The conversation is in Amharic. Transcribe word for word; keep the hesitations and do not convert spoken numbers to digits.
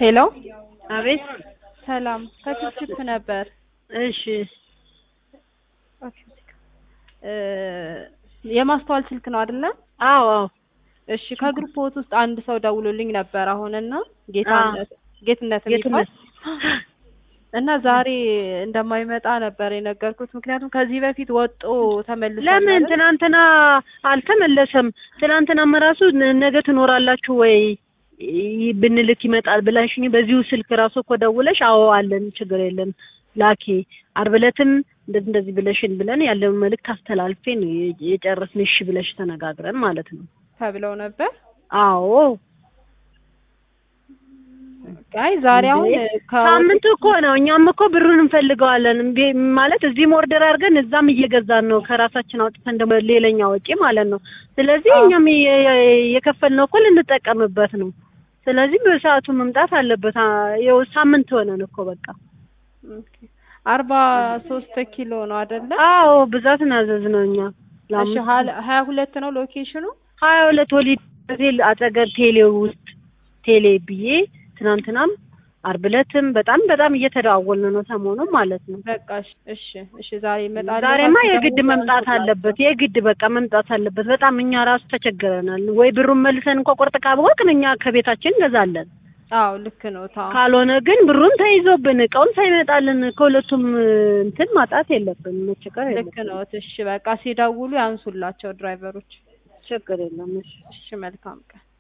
ሄሎ አቤት ሰላም ከችፕችፕ ነበር። እሺ እ የማስተዋል ስልክ ነው አይደለ? አዎ አዎ እሺ ከግሩፕ ውስጥ አንድ ሰው ደውሎልኝ ነበር አሁንና ጌታነት ጌትነት የሚባል እና ዛሬ እንደማይመጣ ነበር የነገርኩት። ምክንያቱም ከዚህ በፊት ወጦ ተመልሷል። ለምን ትናንትና አልተመለሰም? ትናንትና ራሱ ነገ ትኖራላችሁ ወይ ብንልክ ይመጣል ብላሽኝ በዚሁ ስልክ ራሱ እኮ ደውለሽ አዎ አለን ችግር የለም ላኪ ዓርብ ዕለትም እንደዚህ እንደዚህ ብለሽን ብለን ያለው መልእክት አስተላልፈን የጨረስን እሺ ብለሽ ተነጋግረን ማለት ነው ተብለው ነበር። አዎ አይ ዛሬ አሁን ሳምንቱ እኮ ነው። እኛም እኮ ብሩን እንፈልገዋለን ማለት እዚህም ኦርደር አድርገን እዛም እየገዛን ነው ከራሳችን አውጥተን ደግሞ ሌላኛ ወጪ ማለት ነው። ስለዚህ እኛም የከፈልነው እኮ ልንጠቀምበት ነው። ስለዚህ በሰዓቱ መምጣት አለበት። ያው ሳምንት ሆነን እኮ በቃ ኦኬ አርባ ሶስት ኪሎ ነው አይደለ? አዎ ብዛት እናዘዝ ነው እኛ። እሺ ሀያ ሁለት ነው ሎኬሽኑ? ሀያ ሁለት ወሊድ ሆቴል አጠገብ ቴሌ ውስጥ ቴሌ ብዬ ትናንትናም ዓርብ ዕለትም በጣም በጣም እየተደዋወልን ነው ሰሞኑን ማለት ነው። በቃ እሺ እሺ ዛሬ ይመጣል። ዛሬማ የግድ መምጣት አለበት። የግድ በቃ መምጣት አለበት። በጣም እኛ ራሱ ተቸግረናል። ወይ ብሩን መልሰን እንኳን ቆርጥ ካወቅን እኛ ከቤታችን እንገዛለን። አዎ ልክ ነው። ታው ካልሆነ ግን ብሩን ተይዞብን እቃውን ሳይመጣልን ከሁለቱም እንትን ማጣት የለብንም። መቸገር የለብንም። ልክ ነው። እሺ በቃ ሲደውሉ ያንሱላቸው ድራይቨሮች። ችግር የለም። እሺ እሺ መልካም ቀን።